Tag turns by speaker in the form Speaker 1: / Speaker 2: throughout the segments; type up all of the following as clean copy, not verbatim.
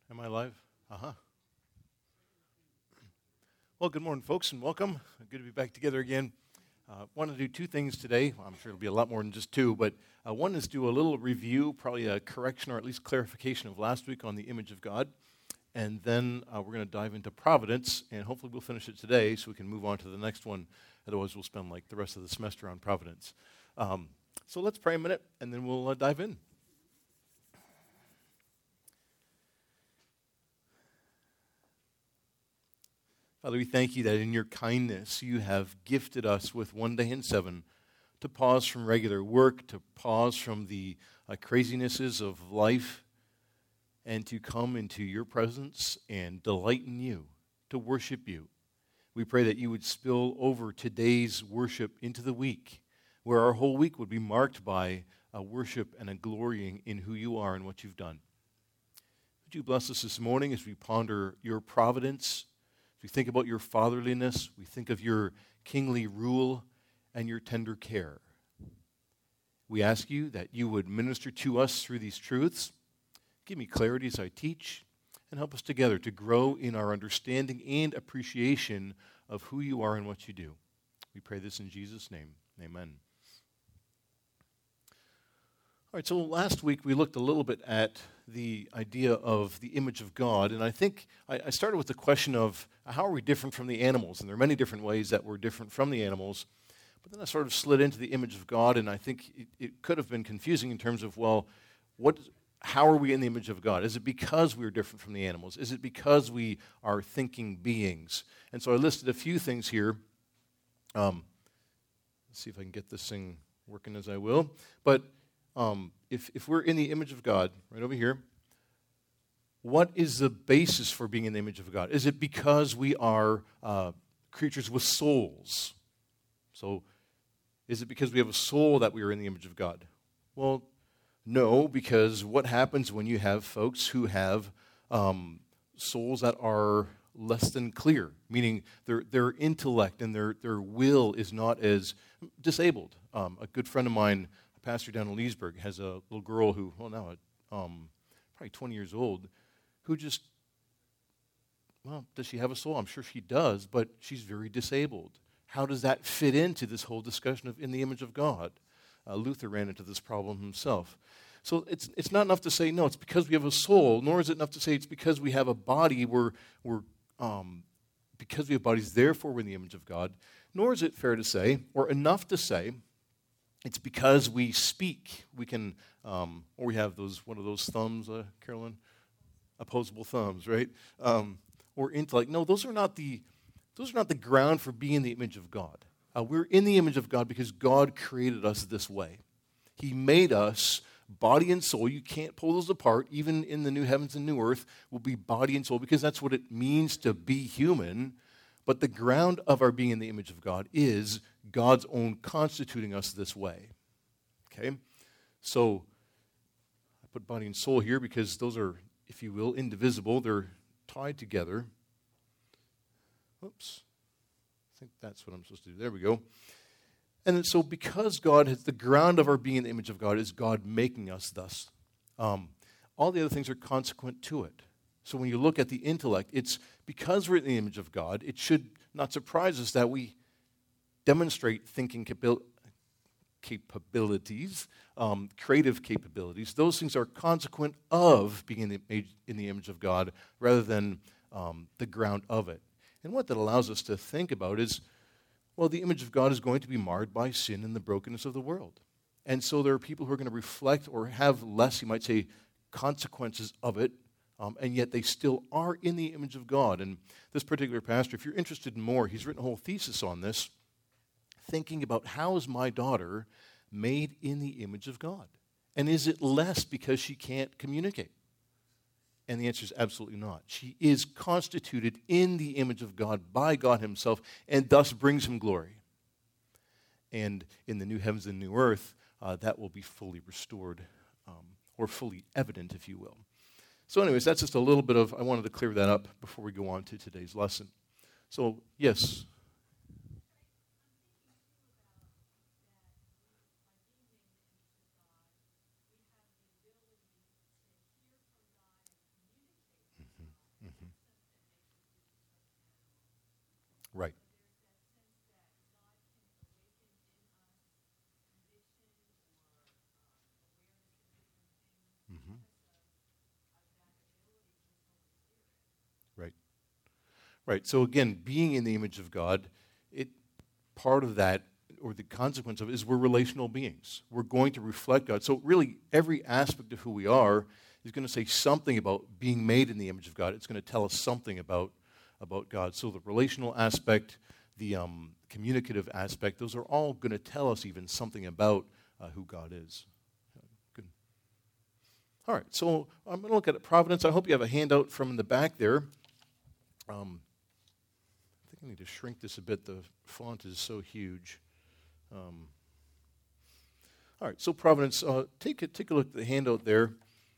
Speaker 1: Am I live? Uh-huh. Well, good morning, folks, and welcome. Good to be back together again. Want to do two things today. I'm sure it'll be a lot more than just two, but one is do a little review, probably a correction or at least clarification of last week on the image of God. And then we're going to dive into providence, and hopefully we'll finish it today so we can move on to the next one. Otherwise, we'll spend like the rest of the semester on providence. So let's pray a minute, and then we'll dive in. Father, we thank you that in your kindness you have gifted us with one day in seven to pause from regular work, to pause from the crazinesses of life, and to come into your presence and delight in you, to worship you. We pray that you would spill over today's worship into the week, where our whole week would be marked by a worship and a glorying in who you are and what you've done. Would you bless us this morning as we ponder your providence? We think about your fatherliness, we think of your kingly rule and your tender care. We ask you that you would minister to us through these truths. Give me clarity as I teach, and help us together to grow in our understanding and appreciation of who you are and what you do. We pray this in Jesus' name. Amen. All right, so last week we looked a little bit at the idea of the image of God, and I think I started with the question of how are we different from the animals, and there are many different ways that we're different from the animals, but then I sort of slid into the image of God, and I think it could have been confusing in terms of, well, how are we in the image of God? Is it because we're different from the animals? Is it because we are thinking beings? And so I listed a few things here. Let's see if I can get this thing working as I will, but if we're in the image of God, right over here, what is the basis for being in the image of God? Is it because we are creatures with souls? So, is it because we have a soul that we are in the image of God? Well, no, because what happens when you have folks who have souls that are less than clear, meaning their intellect and their will is not as disabled. A good friend of mine, pastor down in Leesburg, has a little girl who, probably 20 years old, who just, does she have a soul? I'm sure she does, but she's very disabled. How does that fit into this whole discussion of in the image of God? Luther ran into this problem himself. So it's not enough to say, no, it's because we have a soul, nor is it enough to say it's because we have a body, because we have bodies, therefore we're in the image of God, nor is it fair to say, or enough to say, it's because we speak. We can, or we have one of those thumbs, Carolyn, opposable thumbs, right? Or intellect. No, those are not the ground for being in the image of God. We're in the image of God because God created us this way. He made us body and soul. You can't pull those apart. Even in the new heavens and new earth will be body and soul because that's what it means to be human. But the ground of our being in the image of God is God's own constituting us this way. Okay? So, I put body and soul here because those are, if you will, indivisible. They're tied together. Oops. I think that's what I'm supposed to do. There we go. And so because God has the ground of our being in the image of God is God making us thus. All the other things are consequent to it. So when you look at the intellect, it's because we're in the image of God, it should not surprise us that we demonstrate thinking capabilities, creative capabilities. Those things are consequent of being in the image of God rather than the ground of it. And what that allows us to think about is, well, the image of God is going to be marred by sin and the brokenness of the world. And so there are people who are going to reflect or have less, you might say, consequences of it, and yet they still are in the image of God. And this particular pastor, if you're interested in more, he's written a whole thesis on this, thinking about how is my daughter made in the image of God? And is it less because she can't communicate? And the answer is absolutely not. She is constituted in the image of God by God himself and thus brings him glory. And in the new heavens and new earth, that will be fully restored or fully evident, if you will. So anyways, that's just a little bit of, I wanted to clear that up before we go on to today's lesson. So, yes. Right. Hmm. Right. Right. So again, being in the image of God, it part of that, or the consequence of it, is we're relational beings. We're going to reflect God. So really, every aspect of who we are is going to say something about being made in the image of God. It's going to tell us something about God. So the relational aspect, the communicative aspect, those are all going to tell us even something about who God is. Good. All right, so I'm going to look at providence. I hope you have a handout from the back there. I think I need to shrink this a bit. The font is so huge. All right, so providence. Take a look at the handout there.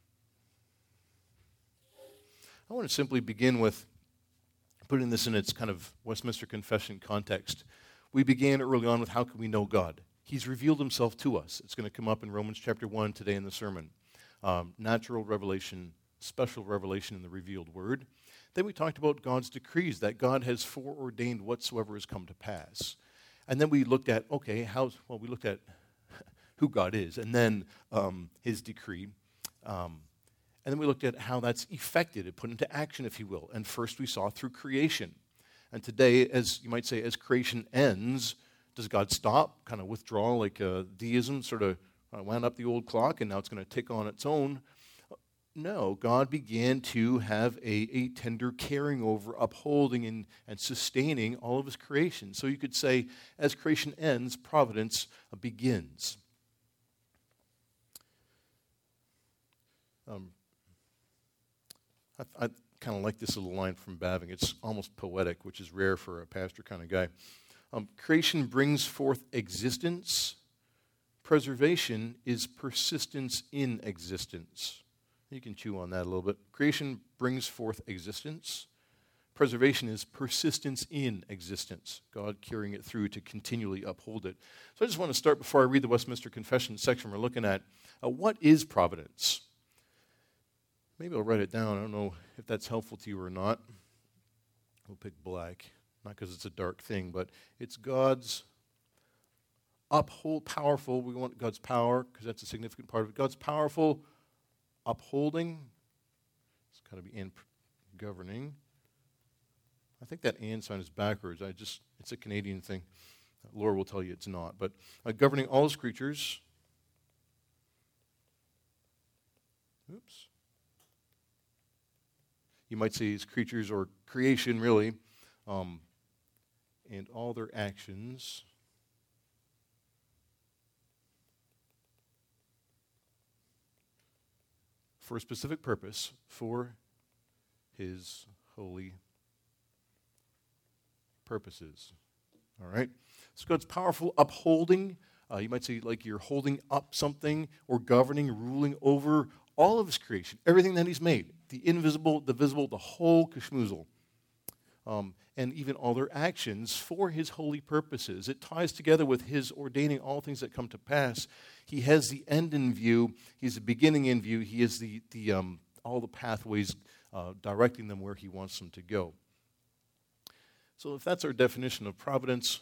Speaker 1: I want to simply begin with putting this in its kind of Westminster Confession context. We began early on with how can we know God? He's revealed himself to us. It's going to come up in Romans chapter 1 today in the sermon. Natural revelation, special revelation in the revealed word. Then we talked about God's decrees, that God has foreordained whatsoever has come to pass. And then we looked at, we looked at who God is, and then his decree. And then we looked at how that's effected, put into action, if you will. And first we saw through creation. And today, as you might say, as creation ends, does God stop, kind of withdraw, like deism sort of wound up the old clock and now it's going to tick on its own? No, God began to have a tender caring over, upholding and sustaining all of his creation. So you could say, as creation ends, providence begins. I kind of like this little line from Bavinck. It's almost poetic, which is rare for a pastor kind of guy. Creation brings forth existence. Preservation is persistence in existence. You can chew on that a little bit. Creation brings forth existence. Preservation is persistence in existence. God carrying it through to continually uphold it. So I just want to start before I read the Westminster Confession section we're looking at. What is providence? Maybe I'll write it down. I don't know if that's helpful to you or not. We'll pick black. Not because it's a dark thing, but it's God's powerful. We want God's power because that's a significant part of it. God's powerful upholding. It's got to be and governing. I think that and sign is backwards. It's a Canadian thing. Laura will tell you it's not. But governing all his creatures. Oops. You might say his creatures or creation, really, and all their actions. For a specific purpose, for his holy purposes. All right? So God's powerful upholding. You might say like you're holding up something or governing, ruling over all of his creation, everything that he's made, the invisible, the visible, the whole kashmoozle, and even all their actions for his holy purposes. It ties together with his ordaining all things that come to pass. He has the end in view. He has the beginning in view. He has all the pathways directing them where he wants them to go. So if that's our definition of providence,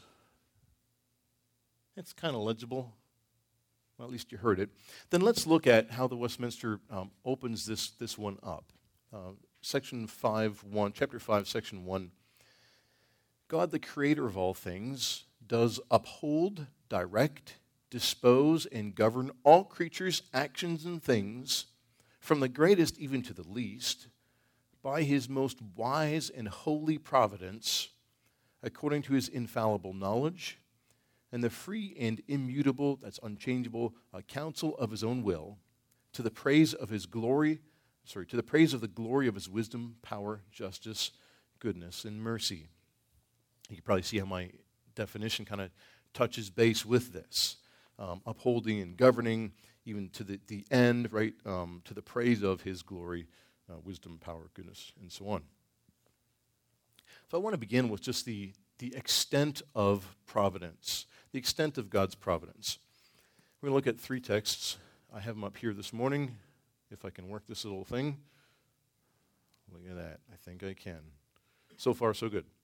Speaker 1: it's kind of legible. Well, at least you heard it. Then let's look at how the Westminster opens this one up. Section 5:1, chapter 5, section 1. God, the creator of all things, does uphold, direct, dispose, and govern all creatures' actions and things, from the greatest even to the least, by his most wise and holy providence, according to his infallible knowledge, and the free and immutable, that's unchangeable, counsel of his own will, to the praise of his glory, to the praise of the glory of his wisdom, power, justice, goodness, and mercy. You can probably see how my definition kind of touches base with this. Upholding and governing, even to the end, right, to the praise of his glory, wisdom, power, goodness, and so on. So I want to begin with just the extent of providence, the extent of God's providence. We're going to look at 3 texts. I have them up here this morning, if I can work this little thing. Look at that. I think I can. So far, so good.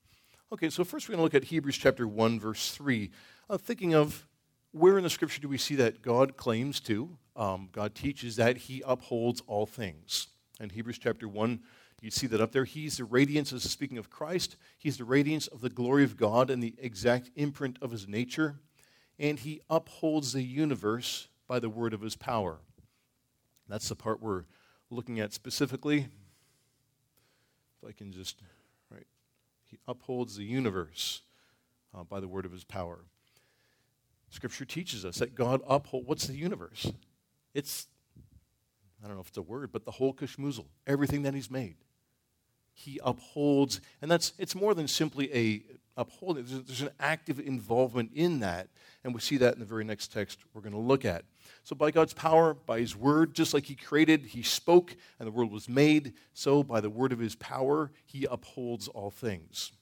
Speaker 1: Okay, so first we're going to look at Hebrews chapter 1, verse 3. Thinking of where in the Scripture do we see that God claims to, God teaches that he upholds all things. And Hebrews chapter 1, you see that up there. He's the radiance, this is speaking of Christ, he's the radiance of the glory of God and the exact imprint of his nature. And he upholds the universe by the word of his power. That's the part we're looking at specifically. If I can just, right. He upholds the universe by the word of his power. Scripture teaches us that God upholds, what's the universe? It's, I don't know if it's a word, but the whole kashmoozle, everything that he's made. He upholds, and it's more than simply a upholding. There's an active involvement in that, and we see that in the very next text we're going to look at. So by God's power, by his word, just like he created, he spoke, and the world was made, so by the word of his power, he upholds all things.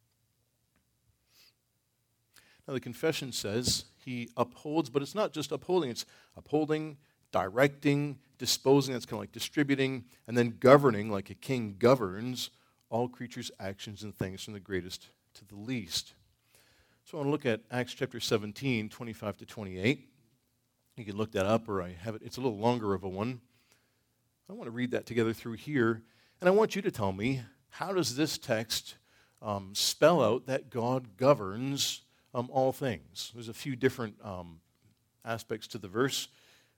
Speaker 1: Now the confession says he upholds, but it's not just upholding, it's upholding, directing, disposing, that's kind of like distributing, and then governing, like a king governs all creatures' actions and things from the greatest to the least. So I want to look at Acts chapter 17, 25 to 28. You can look that up, or I have it. It's a little longer of a one. I want to read that together through here, and I want you to tell me, how does this text spell out that God governs all things? There's a few different aspects to the verse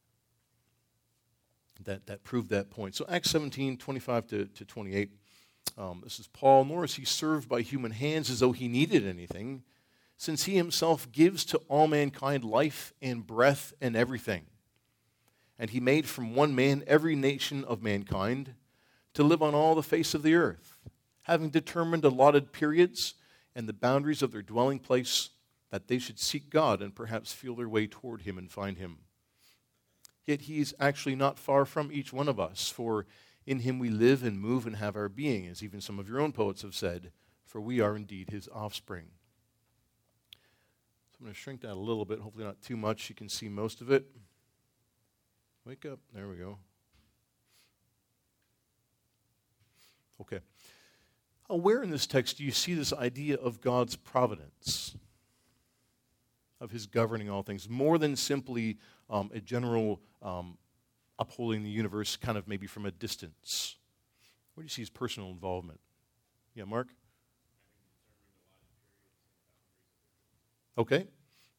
Speaker 1: that prove that point. So Acts 17, 25 to 28. This is Paul. Nor is he served by human hands as though he needed anything, since he himself gives to all mankind life and breath and everything. And he made from one man every nation of mankind to live on all the face of the earth, having determined allotted periods and the boundaries of their dwelling place, that they should seek God and perhaps feel their way toward him and find him. Yet he is actually not far from each one of us, for in him we live and move and have our being, as even some of your own poets have said, for we are indeed his offspring. So I'm going to shrink that a little bit, hopefully not too much. You can see most of it. Wake up. There we go. Okay. Where in this text do you see this idea of God's providence, of his governing all things, more than simply a general upholding the universe kind of maybe from a distance? Where do you see his personal involvement? Yeah, Mark? Okay.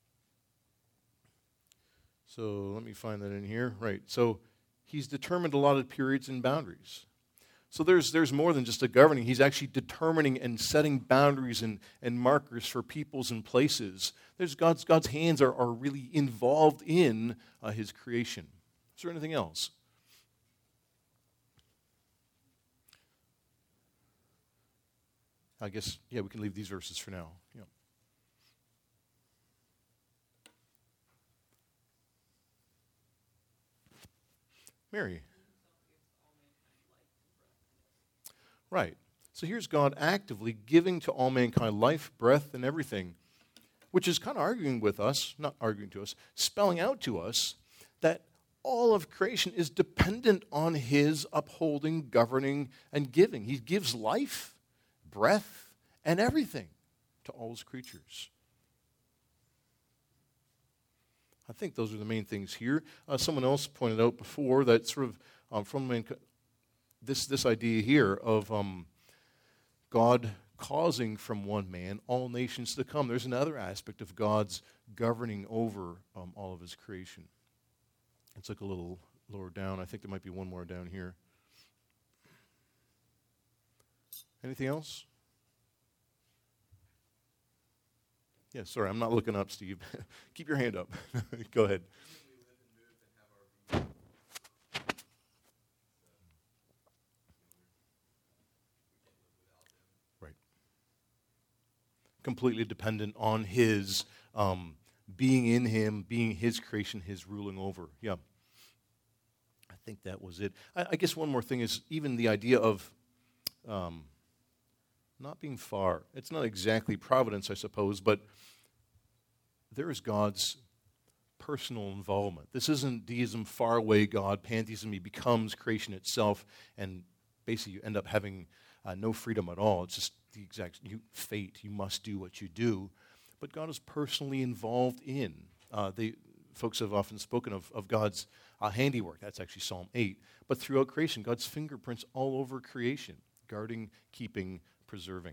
Speaker 1: So let me find that in here. Right. So he's determined allotted periods and boundaries. So there's more than just a governing. He's actually determining and setting boundaries and markers for peoples and places. There's God's hands are really involved in his creation. Is there anything else? I guess, yeah, we can leave these verses for now. Yeah. Mary. Right. So here's God actively giving to all mankind life, breath, and everything, which is kind of arguing with us, not arguing to us, spelling out to us that all of creation is dependent on his upholding, governing, and giving. He gives life, breath, and everything to all his creatures. I think those are the main things here. Someone else pointed out before that sort of from mankind, this idea here of God causing from one man all nations to come. There's another aspect of God's governing over all of his creation. Let's look a little lower down. I think there might be one more down here. Anything else? Yeah, sorry, I'm not looking up, Steve. Keep your hand up. Go ahead. Right. Completely dependent on his being in him, being his creation, his ruling over. Yeah. I think that was it. I guess one more thing is even the idea of not being far. It's not exactly providence, I suppose, but there is God's personal involvement. This isn't deism, far away God, pantheism. He becomes creation itself and basically you end up having no freedom at all. It's just the exact fate. You must do what you do. But God is personally involved in. Folks have often spoken of God's handiwork. That's actually Psalm 8. But throughout creation, God's fingerprints all over creation, guarding, keeping, preserving.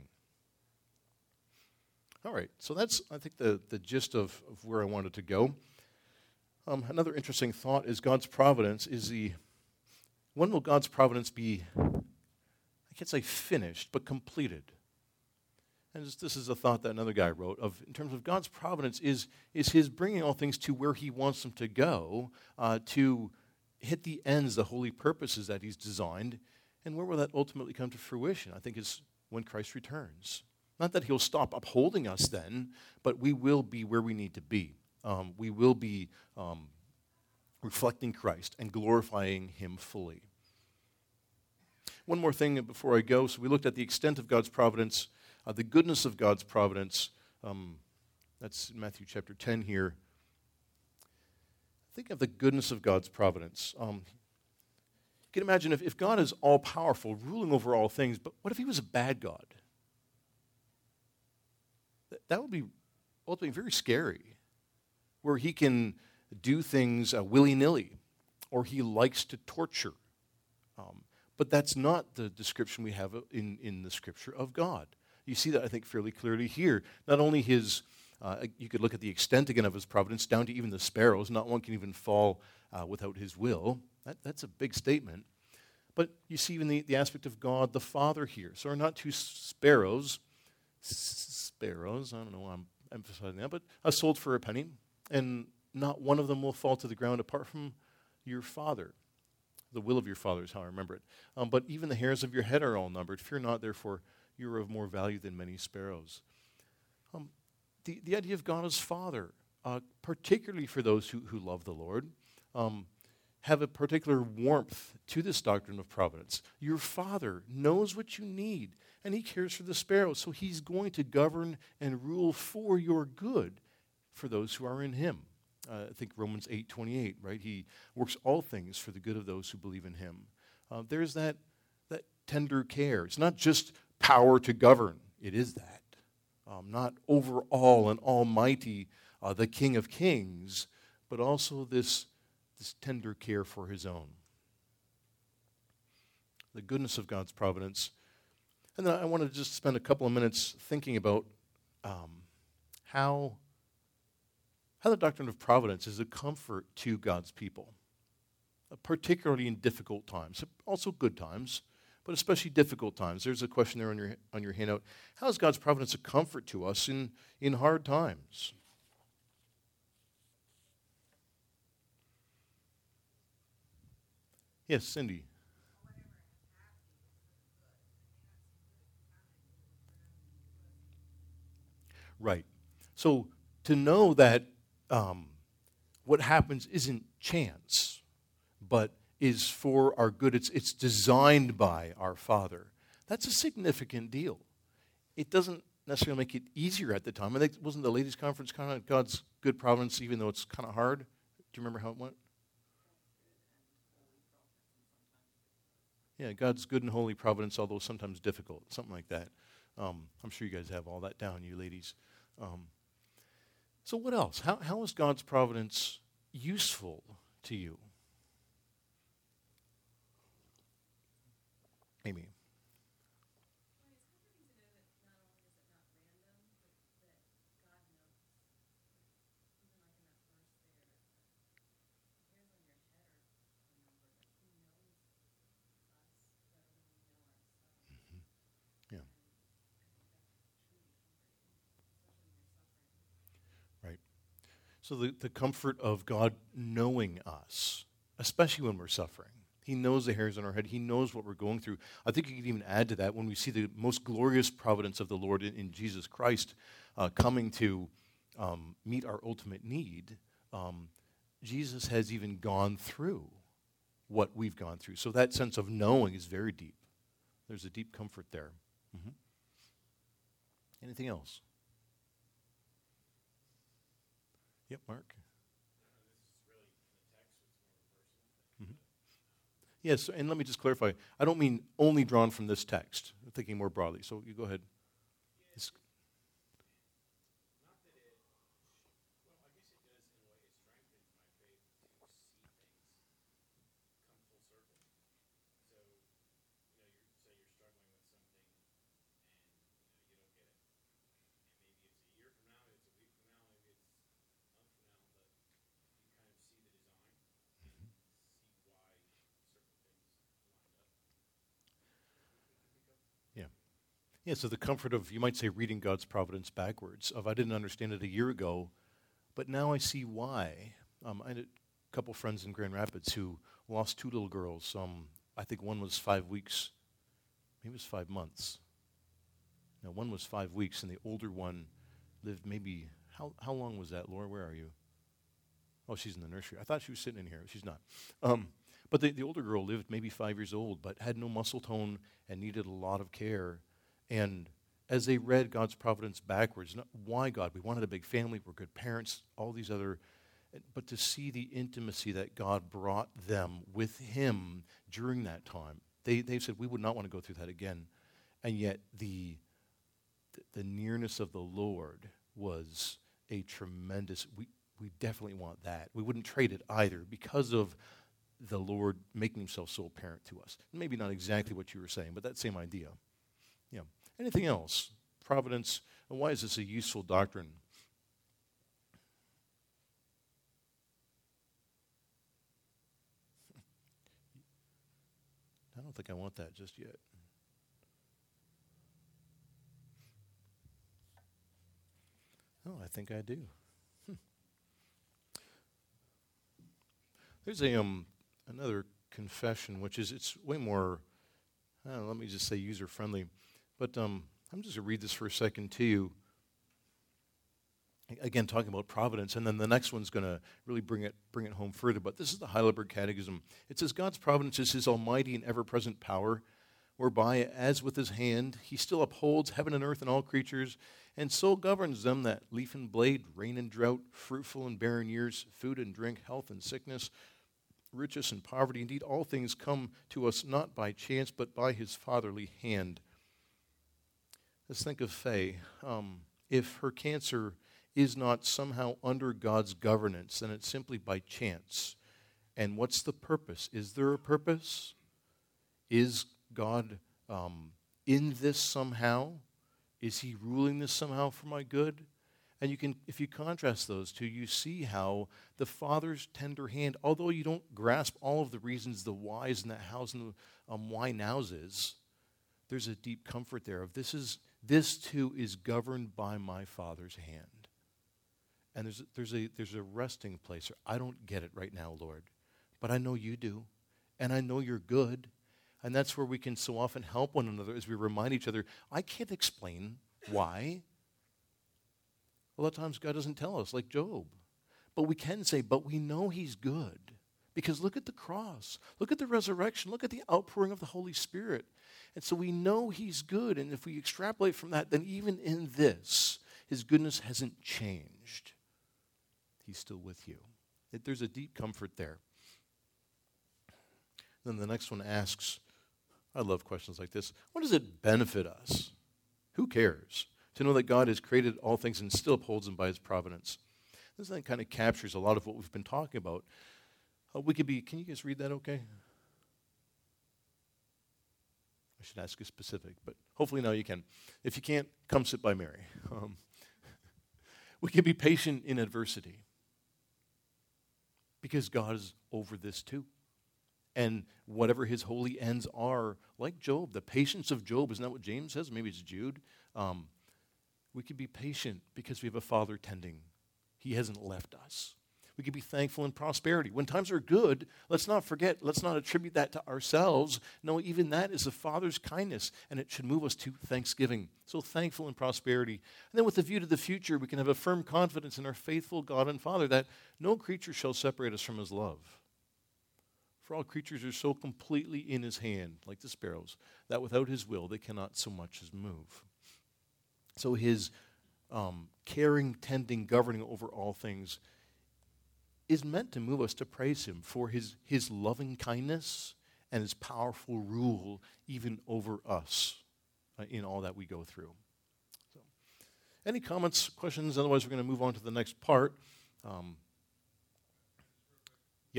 Speaker 1: All right, so that's, I think, the gist of where I wanted to go. Another interesting thought is God's providence is when will God's providence be, I can't say finished, but completed? And this is a thought that another guy wrote in terms of God's providence is his bringing all things to where he wants them to go, to hit the ends, the holy purposes that he's designed. And where will that ultimately come to fruition? I think is when Christ returns. Not that he'll stop upholding us then, but we will be where we need to be. We will be reflecting Christ and glorifying him fully. One more thing before I go. So we looked at the extent of God's providence, the goodness of God's providence. That's Matthew chapter 10 here. Think of the goodness of God's providence. You can imagine if God is all-powerful, ruling over all things, but what if he was a bad God? That would be ultimately very scary, where he can do things willy-nilly, or he likes to torture. But that's not the description we have in the Scripture of God. You see that, I think, fairly clearly here. Not only his, you could look at the extent again of his providence, down to even the sparrows. Not one can even fall without his will. That's a big statement. But you see even the aspect of God the Father here. So are not two sparrows, I don't know why I'm emphasizing that, but sold for a penny, and not one of them will fall to the ground apart from your Father. The will of your Father is how I remember it. But even the hairs of your head are all numbered. Fear not, therefore, you are of more value than many sparrows. The idea of God as Father, particularly for those who love the Lord, have a particular warmth to this doctrine of providence. Your Father knows what you need, and he cares for the sparrows, so he's going to govern and rule for your good for those who are in him. I think Romans 8:28, right? He works all things for the good of those who believe in him. There's that tender care. It's not just power to govern. It is that. Not overall and almighty, the King of Kings, but also this tender care for his own. The goodness of God's providence. And then I want to just spend a couple of minutes thinking about how the doctrine of providence is a comfort to God's people, particularly in difficult times, also good times, but especially difficult times. There's a question there on your handout. How is God's providence a comfort to us in hard times? Yes, Cindy. Right. So to know that what happens isn't chance, but is for our good. It's designed by our Father. That's a significant deal. It doesn't necessarily make it easier at the time. I think, wasn't the ladies' conference kind of God's good providence, even though it's kind of hard? Do you remember how it went? Yeah, God's good and holy providence, although sometimes difficult, something like that. I'm sure you guys have all that down, you ladies. So what else? How is God's providence useful to you? Amy. Yeah. Right. So the comfort of God knowing us, especially when we're suffering. He knows the hairs on our head. He knows what we're going through. I think you can even add to that when we see the most glorious providence of the Lord in Jesus Christ coming to meet our ultimate need. Jesus has even gone through what we've gone through. So that sense of knowing is very deep. There's a deep comfort there. Mm-hmm. Anything else? Yep, Mark. Yes, and let me just clarify. I don't mean only drawn from this text. I'm thinking more broadly. So you go ahead. It's- yeah. Yeah, so the comfort of, you might say, reading God's providence backwards, of I didn't understand it a year ago, but now I see why. I had a couple friends in Grand Rapids who lost two little girls. I think one was 5 weeks, maybe it was 5 months. No, one was 5 weeks, and the older one lived maybe, how long was that, Laura? Where are you? Oh, she's in the nursery. I thought she was sitting in here. She's not. But the older girl lived maybe 5 years old, but had no muscle tone and needed a lot of care. And as they read God's providence backwards, why God? We wanted a big family. We're good parents. All these other, but to see the intimacy that God brought them with Him during that time, they said we would not want to go through that again. And yet the nearness of the Lord was a tremendous. We definitely want that. We wouldn't trade it either because of the Lord making Himself so apparent to us. Maybe not exactly what you were saying, but that same idea. Yeah. Anything else? Providence. And why is this a useful doctrine? I don't think I want that just yet. Oh, I think I do. There's another confession, which is, it's way more, let me just say user-friendly. But I'm just going to read this for a second to you. Again, talking about providence, and then the next one's going to really bring it home further. But this is the Heidelberg Catechism. It says, God's providence is His almighty and ever-present power, whereby, as with His hand, He still upholds heaven and earth and all creatures, and so governs them that leaf and blade, rain and drought, fruitful and barren years, food and drink, health and sickness, riches and poverty. Indeed, all things come to us not by chance, but by His fatherly hand. Let's think of Faye. If her cancer is not somehow under God's governance, then it's simply by chance. And what's the purpose? Is there a purpose? Is God in this somehow? Is He ruling this somehow for my good? And you can, if you contrast those two, you see how the Father's tender hand, although you don't grasp all of the reasons, the whys and the hows and the why nows is, there's a deep comfort there of this too is governed by my Father's hand. And there's a resting place. I don't get it right now, Lord, but I know You do, and I know You're good. And that's where we can so often help one another as we remind each other, I can't explain why. A lot of times God doesn't tell us, like Job. But we can say, but we know He's good. Because look at the cross. Look at the resurrection. Look at the outpouring of the Holy Spirit. And so we know He's good. And if we extrapolate from that, then even in this, His goodness hasn't changed. He's still with you. There's a deep comfort there. Then the next one asks, I love questions like this. What does it benefit us? Who cares? To know that God has created all things and still upholds them by His providence. This then kind of captures a lot of what we've been talking about. Can you guys read that okay? I should ask you specific, but hopefully now you can. If you can't, come sit by Mary. We can be patient in adversity because God is over this too. And whatever His holy ends are, like Job, the patience of Job, isn't that what James says? Maybe it's Jude. We can be patient because we have a Father tending. He hasn't left us. We can be thankful in prosperity. When times are good, let's not forget, let's not attribute that to ourselves. No, even that is the Father's kindness, and it should move us to thanksgiving. So thankful in prosperity. And then with a view to the future, we can have a firm confidence in our faithful God and Father that no creature shall separate us from His love. For all creatures are so completely in His hand, like the sparrows, that without His will they cannot so much as move. So His caring, tending, governing over all things is meant to move us to praise Him for His loving kindness and his powerful rule even over us in all that we go through. So, any comments, questions? Otherwise, we're going to move on to the next part. Yeah.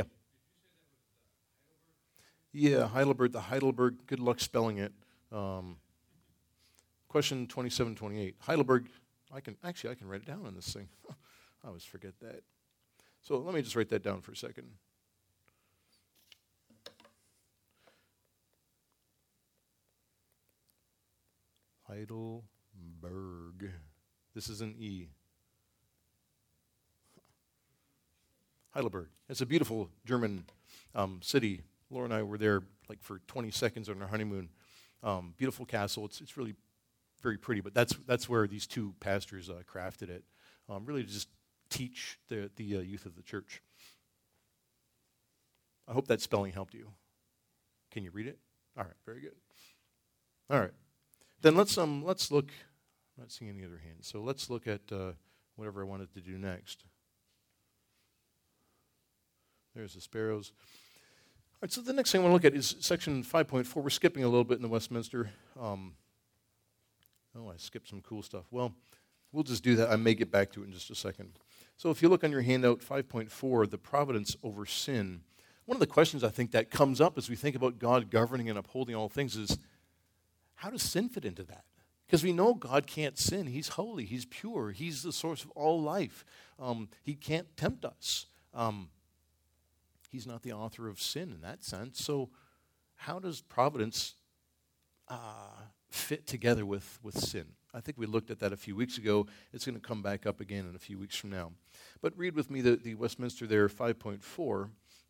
Speaker 1: Yeah, Heidelberg, the Heidelberg, good luck spelling it. Question 2728. Heidelberg, I can write it down on this thing. I always forget that. So let me just write that down for a second. Heidelberg. This is an E. Heidelberg. It's a beautiful German city. Laura and I were there like for 20 seconds on our honeymoon. Beautiful castle. It's really very pretty, but that's where these two pastors crafted it, really to just teach the youth of the church. I hope that spelling helped you. Can you read it? All right, very good. All right, then let's look. I'm not seeing any other hands, so let's look at whatever I wanted to do next. There's the sparrows. All right, so the next thing I want to look at is section 5.4. We're skipping a little bit in the Westminster. I skipped some cool stuff. Well, we'll just do that. I may get back to it in just a second. So if you look on your handout, 5.4, the providence over sin. One of the questions I think that comes up as we think about God governing and upholding all things is, how does sin fit into that? Because we know God can't sin. He's holy. He's pure. He's the source of all life. He can't tempt us. He's not the author of sin in that sense. So how does providence fit together with sin? I think we looked at that a few weeks ago. It's going to come back up again in a few weeks from now. But read with me the Westminster there, 5.4,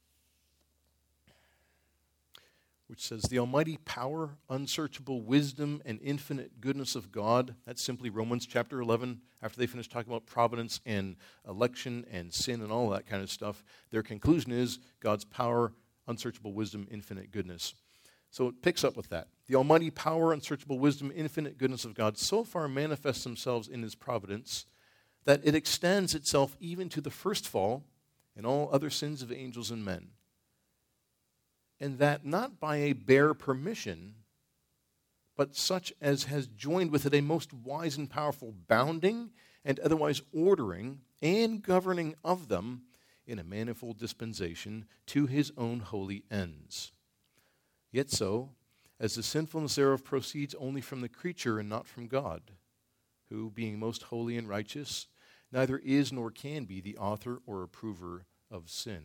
Speaker 1: which says, the almighty power, unsearchable wisdom, and infinite goodness of God. That's simply Romans chapter 11. After they finish talking about providence and election and sin and all that kind of stuff, their conclusion is God's power, unsearchable wisdom, infinite goodness. So it picks up with that. The almighty power, unsearchable wisdom, infinite goodness of God so far manifests themselves in his providence that it extends itself even to the first fall and all other sins of angels and men. And that not by a bare permission, but such as has joined with it a most wise and powerful bounding and otherwise ordering and governing of them in a manifold dispensation to his own holy ends. Yet so, as the sinfulness thereof proceeds only from the creature and not from God, who, being most holy and righteous, neither is nor can be the author or approver of sin.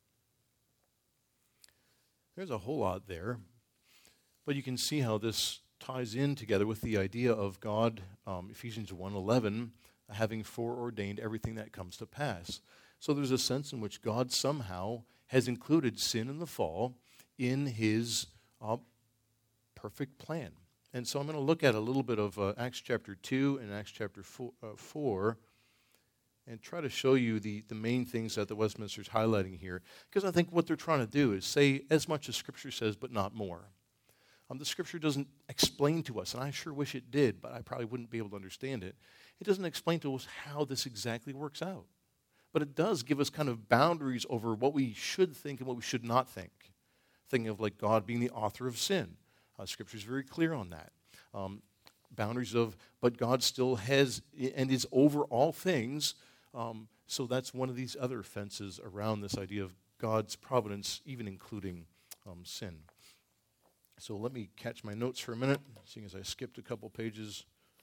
Speaker 1: There's a whole lot there, but you can see how this ties in together with the idea of God, Ephesians 1:11, having foreordained everything that comes to pass. So there's a sense in which God somehow has included sin and the fall in his perfect plan. And so I'm going to look at a little bit of Acts chapter 2 and Acts chapter 4 and try to show you the main things that the Westminster is highlighting here. Because I think what they're trying to do is say as much as Scripture says, but not more. The Scripture doesn't explain to us, and I sure wish it did, but I probably wouldn't be able to understand it. It doesn't explain to us how this exactly works out. But it does give us kind of boundaries over what we should think and what we should not think. Thinking of like God being the author of sin. Scripture is very clear on that. Boundaries of, but God still has and is over all things. So that's one of these other fences around this idea of God's providence, even including sin. So let me catch my notes for a minute, seeing as I skipped a couple pages.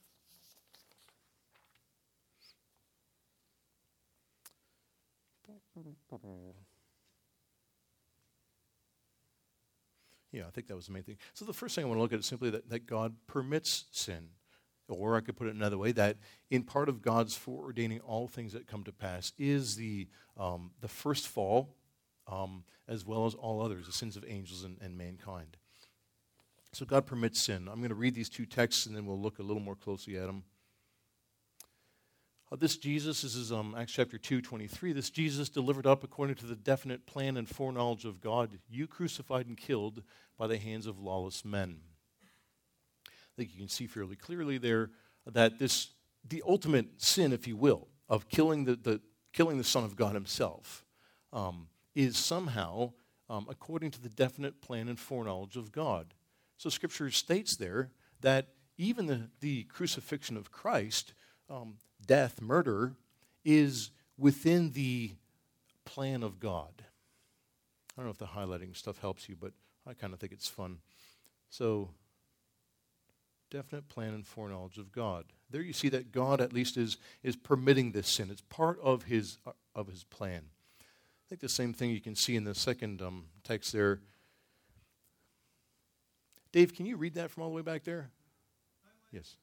Speaker 1: Yeah, I think that was the main thing. So the first thing I want to look at is simply that God permits sin. Or I could put it another way, that in part of God's foreordaining all things that come to pass is the first fall, as well as all others, the sins of angels and mankind. So God permits sin. I'm going to read these two texts, and then we'll look a little more closely at them. This is Acts chapter 2:23. This Jesus delivered up according to the definite plan and foreknowledge of God, you crucified and killed by the hands of lawless men. I think you can see fairly clearly there that the ultimate sin, if you will, of killing the Son of God himself, is somehow according to the definite plan and foreknowledge of God. So Scripture states there that even the crucifixion of Christ, death, murder, is within the plan of God. I don't know if the highlighting stuff helps you, but I kind of think it's fun. So, definite plan and foreknowledge of God. There you see that God at least is permitting this sin. It's part of his plan. I think the same thing you can see in the second text there. Dave, can you read that from all the way back there? Yes.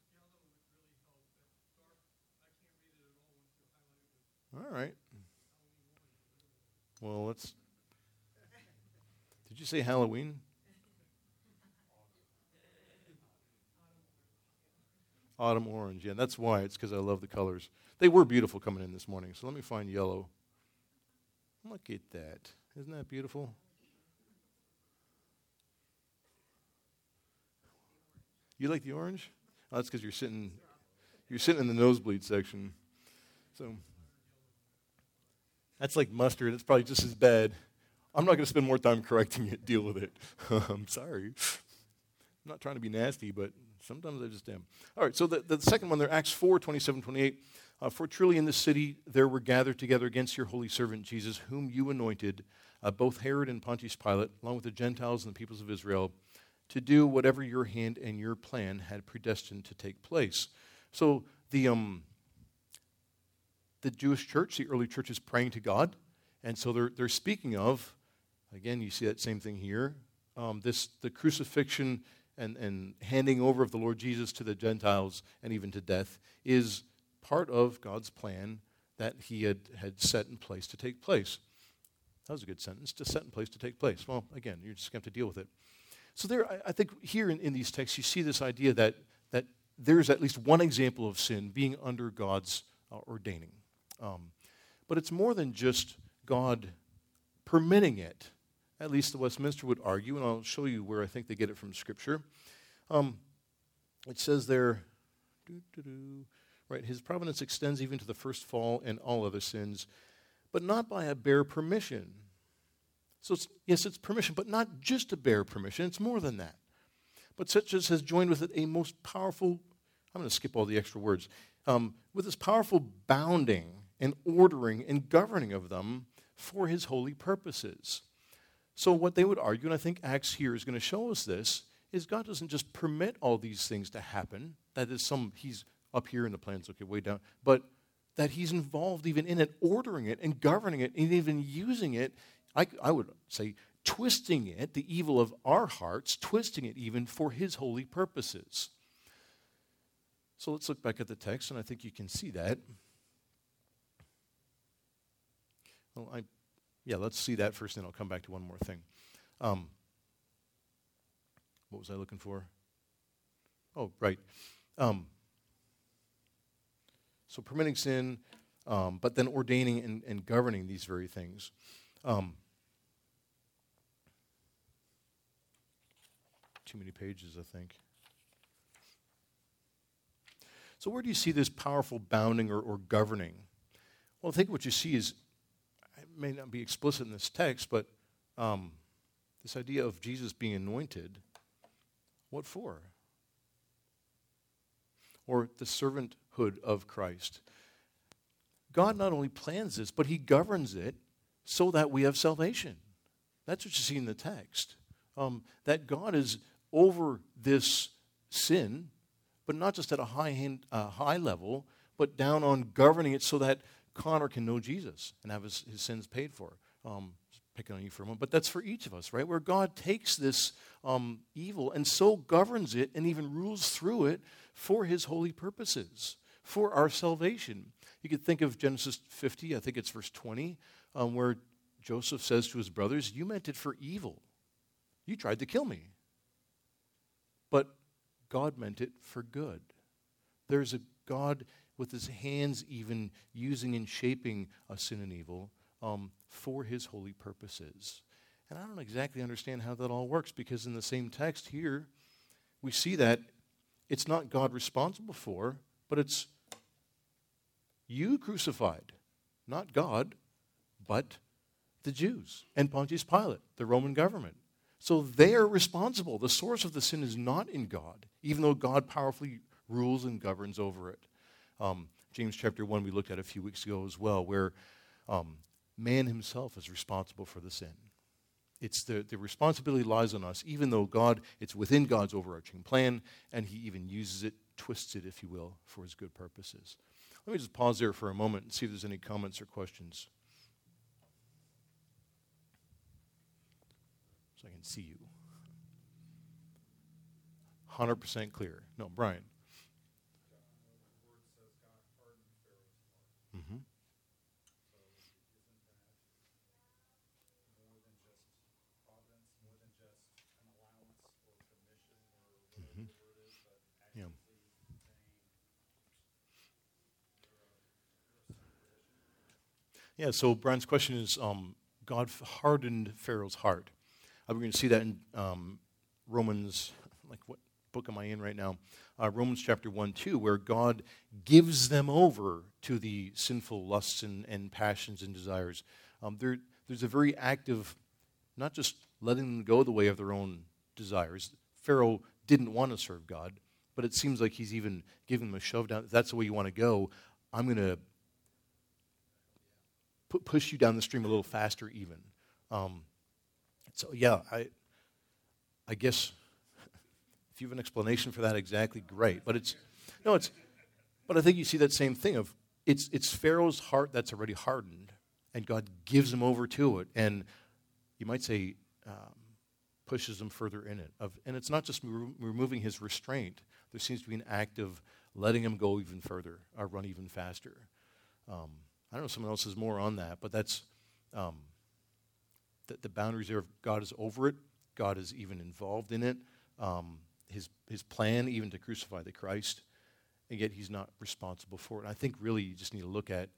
Speaker 1: All right. Well, let's... Did you say Halloween? Autumn orange. Yeah, that's why. It's because I love the colors. They were beautiful coming in this morning, so let me find yellow. Look at that. Isn't that beautiful? You like the orange? Oh, that's because you're sitting in the nosebleed section. So that's like mustard. It's probably just as bad. I'm not going to spend more time correcting it. Deal with it. I'm sorry. I'm not trying to be nasty, but sometimes I just am. All right, so the second one there, Acts 4, 27, 28. For truly in this city there were gathered together against your holy servant Jesus, whom you anointed, both Herod and Pontius Pilate, along with the Gentiles and the peoples of Israel, to do whatever your hand and your plan had predestined to take place. So the Jewish church, the early church, is praying to God, and so they're speaking of, again, you see that same thing here, the crucifixion and handing over of the Lord Jesus to the Gentiles and even to death is part of God's plan that he had set in place to take place. That was a good sentence, to set in place to take place. Well, again, you're just going to have to deal with it. So there, I think here in these texts, you see this idea that there's at least one example of sin being under God's ordaining. But it's more than just God permitting it. At least the Westminster would argue, and I'll show you where I think they get it from Scripture. It says there, right, his providence extends even to the first fall and all other sins, but not by a bare permission. So yes, it's permission, but not just a bare permission. It's more than that. But such as has joined with it a most powerful, I'm going to skip all the extra words, with this powerful bounding and ordering and governing of them for his holy purposes. So what they would argue, and I think Acts here is going to show us this, is God doesn't just permit all these things to happen. That is he's up here in the plans, okay, way down, but that he's involved even in it, ordering it and governing it and even using it, I would say twisting it, the evil of our hearts, twisting it even for his holy purposes. So let's look back at the text, and I think you can see that. Well, let's see that first, then I'll come back to one more thing. What was I looking for? Oh, right. So permitting sin, but then ordaining and governing these very things. Too many pages, I think. So where do you see this powerful bounding or governing? Well, I think what you see is, it may not be explicit in this text, but this idea of Jesus being anointed, what for? Or the servanthood of Christ. God not only plans this, but he governs it so that we have salvation. That's what you see in the text. That God is over this sin, but not just at a high level, but down on governing it so that Connor can know Jesus and have his sins paid for. Picking on you for a moment, but that's for each of us, right? Where God takes this evil and so governs it and even rules through it for his holy purposes, for our salvation. You could think of Genesis 50, I think it's verse 20, where Joseph says to his brothers, "You meant it for evil. You tried to kill me. But God meant it for good." There's a God with his hands even using and shaping sin and evil for his holy purposes. And I don't exactly understand how that all works, because in the same text here, we see that it's not God responsible for, but it's you crucified. Not God, but The Jews and Pontius Pilate, the Roman government. So they are responsible. The source of the sin is not in God, even though God powerfully rules and governs over it. James chapter 1 we looked at a few weeks ago as well, where man himself is responsible for the sin. It's the responsibility lies on us, even though it's within God's overarching plan, and he even uses it, twists it, if you will, for his good purposes. Let me just pause there for a moment and see if there's any comments or questions. So I can see you. 100% clear. No, Brian. Mm-hmm. Mm-hmm. Yeah. Yeah, so Brian's question is, God hardened Pharaoh's heart. We're going to see that in Romans, like what book am I in right now? Romans chapter 1, 2, where God gives them over to the sinful lusts and passions and desires. There's a very active, not just letting them go the way of their own desires. Pharaoh didn't want to serve God, but it seems like he's even giving them a shove down. If that's the way you want to go, I'm going to push you down the stream a little faster even. So yeah, I guess if you have an explanation for that exactly, great. But but I think you see that same thing of it's Pharaoh's heart that's already hardened, and God gives him over to it, and you might say pushes him further in it. And it's not just removing his restraint. There seems to be an act of letting him go even further or run even faster. I don't know if someone else has more on that, but that's the boundaries there. God is over it. God is even involved in it. His plan, even to crucify the Christ, and yet he's not responsible for it. And I think really you just need to look at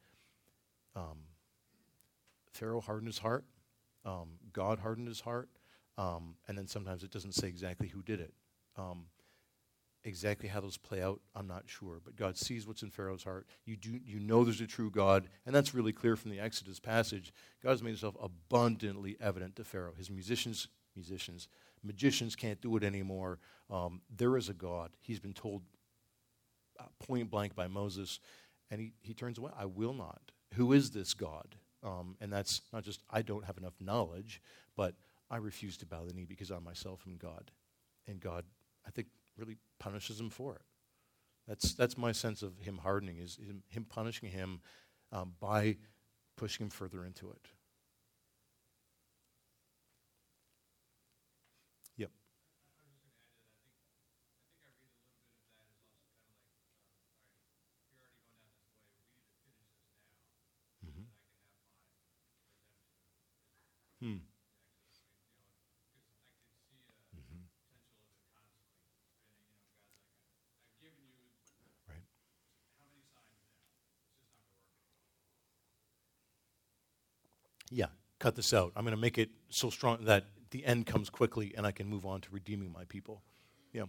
Speaker 1: Pharaoh hardened his heart, God hardened his heart, and then sometimes it doesn't say exactly who did it. Exactly how those play out, I'm not sure. But God sees what's in Pharaoh's heart. You know there's a true God, and that's really clear from the Exodus passage. God has made himself abundantly evident to Pharaoh. His magicians can't do it anymore. There is a God. He's been told point blank by Moses, and he turns away. I will not. Who is this God? And that's not just I don't have enough knowledge, but I refuse to bow the knee because I myself am God. And God, I think, really punishes him for it. That's my sense of him hardening, is him punishing him by pushing him further into it. Yep. Mm-hmm. Hmm. Mm-hmm. Right. Yeah, cut this out. I'm going to make it so strong that the end comes quickly and I can move on to redeeming my people. Yeah.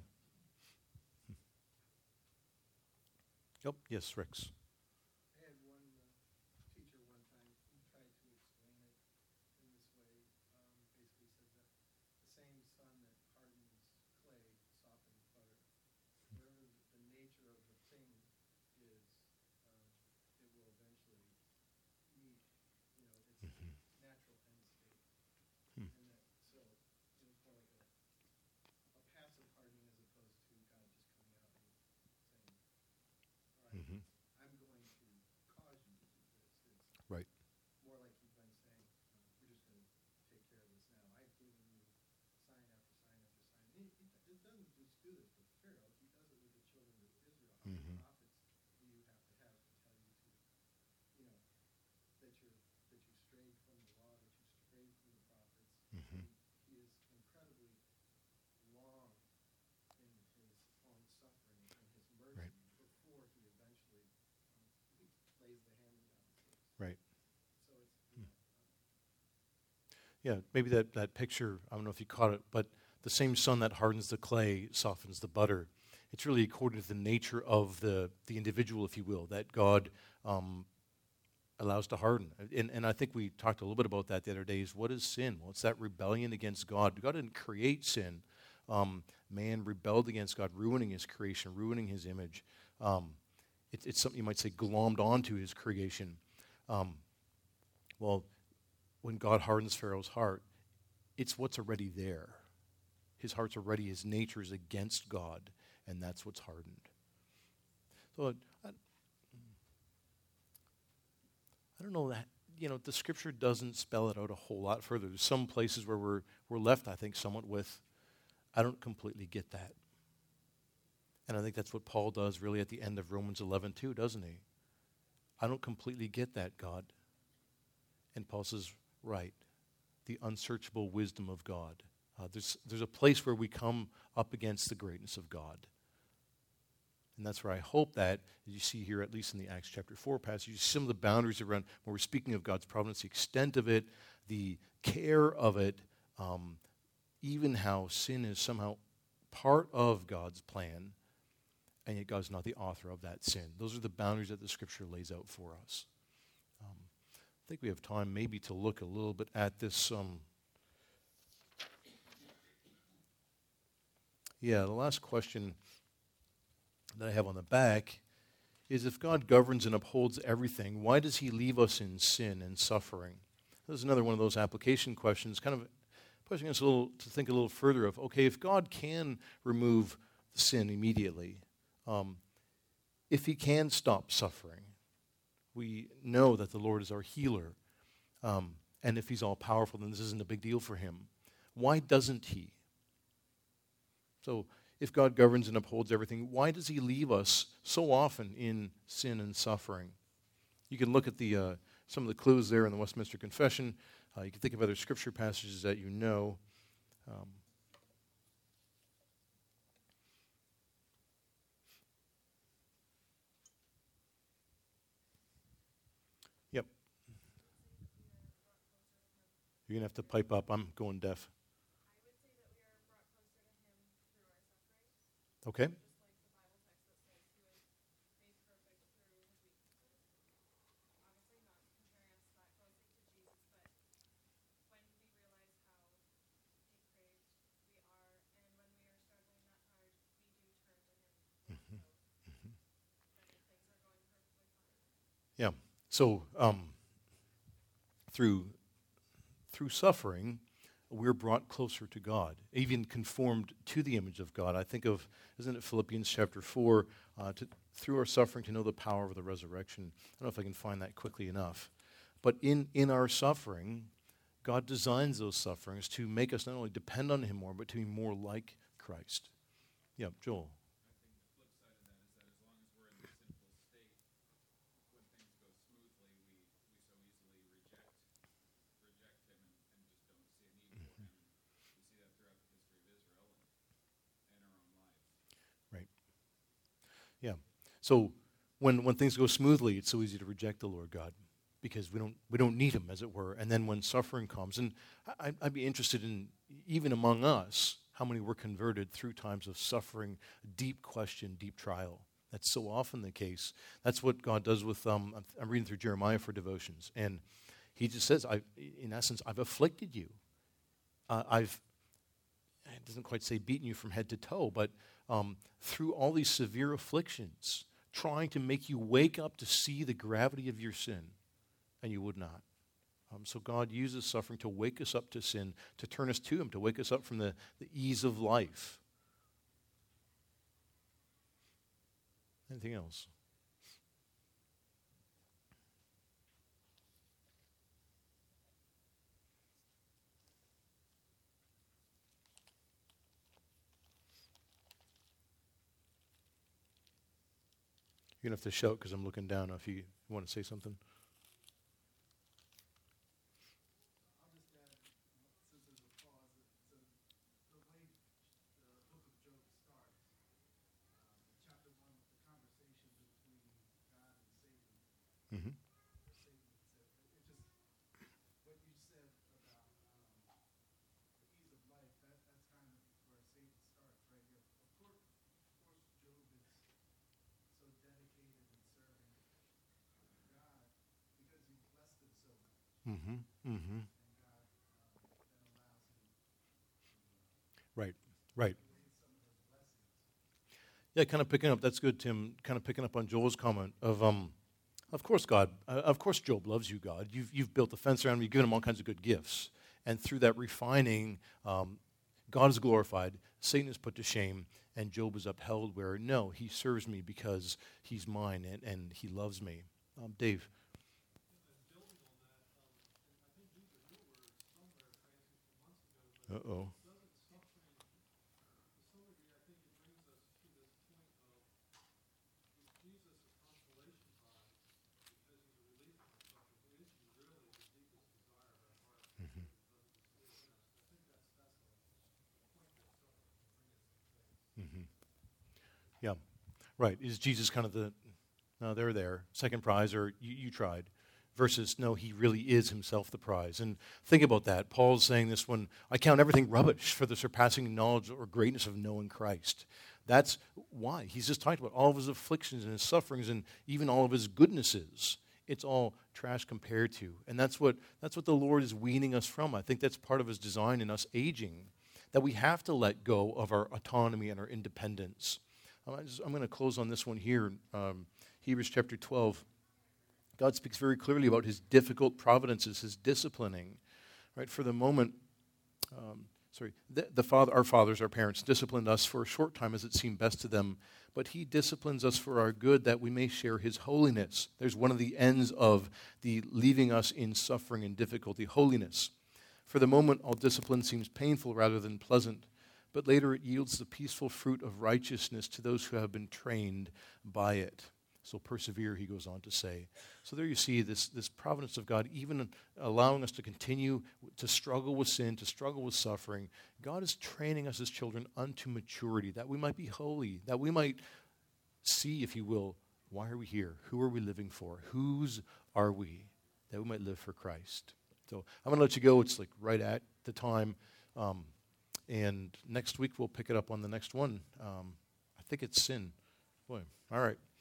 Speaker 1: Yep. Yes, Rex.
Speaker 2: I had one teacher one time who tried to explain it in this way. Basically said that the same sun that hardens clay softens butter. Whatever the nature of the thing is, it will eventually meet, its
Speaker 1: Mm-hmm.
Speaker 2: natural end state.
Speaker 1: Hmm.
Speaker 2: And that so it's more like a passive hardening as opposed to God just coming out and saying, all right,
Speaker 1: Mm-hmm.
Speaker 2: I'm going to cause you to do this. It's
Speaker 1: Right.
Speaker 2: more like you've been saying, we're just going to take care of this now. I've given you sign after sign after sign. And it doesn't just do this with Pharaoh. He does it with the children of Israel. How many
Speaker 1: Mm-hmm.
Speaker 2: prophets do you have to tell you to, you know, that you strayed from the law, that you strayed from the prophets?
Speaker 1: Mm-hmm.
Speaker 2: And he is incredibly long in his long suffering and his
Speaker 1: Right.
Speaker 2: mercy before he eventually lays the hammer down.
Speaker 1: Right.
Speaker 2: So it's,
Speaker 1: Yeah, maybe that picture, I don't know if you caught it, but the same sun that hardens the clay softens the butter. It's really according to the nature of the individual, if you will, that God allows to harden. And I think we talked a little bit about that the other day. Is what is sin? Well, it's that rebellion against God. God didn't create sin. Man rebelled against God, ruining his creation, ruining his image. It's something you might say glommed onto his creation. Well, when God hardens Pharaoh's heart, it's what's already there. His heart's already, his nature is against God, and that's what's hardened. So I don't know that, the Scripture doesn't spell it out a whole lot further. There's some places where we're left, I think, somewhat with, I don't completely get that. And I think that's what Paul does really at the end of Romans 11 too, doesn't he? I don't completely get that, God. And Paul says, right, the unsearchable wisdom of God. There's a place where we come up against the greatness of God. And that's where I hope that, as you see here, at least in the Acts chapter 4 passage, you see some of the boundaries around when we're speaking of God's providence, the extent of it, the care of it, even how sin is somehow part of God's plan, and yet God's not the author of that sin. Those are the boundaries that the Scripture lays out for us. I think we have time maybe to look a little bit at this. The last question that I have on the back is, if God governs and upholds everything, why does he leave us in sin and suffering? This is another one of those application questions, kind of pushing us a little to think a little further of, okay, if God can remove sin immediately, if he can stop suffering, we know that the Lord is our healer, and if he's all-powerful, then this isn't a big deal for him. Why doesn't he? So, if God governs and upholds everything, why does he leave us so often in sin and suffering? You can look at some of the clues there in the Westminster Confession. You can think of other scripture passages that you know. Yep. You're going to have to pipe up. I'm going deaf. Okay. Yeah. So through suffering, we're brought closer to God, even conformed to the image of God. I think of, isn't it Philippians chapter 4, through our suffering to know the power of the resurrection. I don't know if I can find that quickly enough. But in our suffering, God designs those sufferings to make us not only depend on him more, but to be more like Christ. Yeah, Joel. Yeah. So when things go smoothly, it's so easy to reject the Lord God because we don't need him, as it were. And then when suffering comes, and I'd be interested in, even among us, how many were converted through times of suffering, deep question, deep trial. That's so often the case. That's what God does with, I'm reading through Jeremiah for devotions, and he just says, in essence, I've afflicted you. It doesn't quite say beaten you from head to toe, but through all these severe afflictions, trying to make you wake up to see the gravity of your sin, and you would not. So God uses suffering to wake us up to sin, to turn us to him, to wake us up from the ease of life. Anything else? You're going to have to shout because I'm looking down if you want to say something.
Speaker 2: I'll just add, since there's a pause, the way the book of Job starts, in chapter 1, the conversation between God and Satan.
Speaker 1: Mm-hmm.
Speaker 2: Satan said, it just, what you said about the ease of life, that's kind of where Satan starts right here. Of course, Job is so dedicated and serving God
Speaker 1: Mm-hmm. Mm-hmm. Right. Right. Yeah, kind of picking up. That's good, Tim. Kind of picking up on Joel's comment of course, God. Of course, Job loves you, God. You've built a fence around him. You've given him all kinds of good gifts, and through that refining, God is glorified. Satan is put to shame, and Job is upheld. Where no, he serves me because he's mine and he loves me. Dave. Uh oh. Mm-hmm. Yeah. Right. Is Jesus kind of the, no, they're there, second prize, or you tried, versus, no, he really is himself the prize. And think about that. Paul's saying this when I count everything rubbish for the surpassing knowledge or greatness of knowing Christ. That's why. He's just talked about all of his afflictions and his sufferings and even all of his goodnesses. It's all trash compared to. And that's what the Lord is weaning us from. I think that's part of his design in us aging, that we have to let go of our autonomy and our independence. I'm going to close on this one here. Hebrews chapter 12. God speaks very clearly about his difficult providences, his disciplining. Right? For the moment, our fathers, our parents, disciplined us for a short time as it seemed best to them, but he disciplines us for our good that we may share his holiness. There's one of the ends of the leaving us in suffering and difficulty, holiness. For the moment, all discipline seems painful rather than pleasant, but later it yields the peaceful fruit of righteousness to those who have been trained by it. So persevere, he goes on to say. So there you see this providence of God, even allowing us to continue to struggle with sin, to struggle with suffering. God is training us as children unto maturity, that we might be holy, that we might see, if you will, why are we here? Who are we living for? Whose are we? That we might live for Christ. So I'm going to let you go. It's like right at the time. And next week we'll pick it up on the next one. I think it's sin. Boy, all right.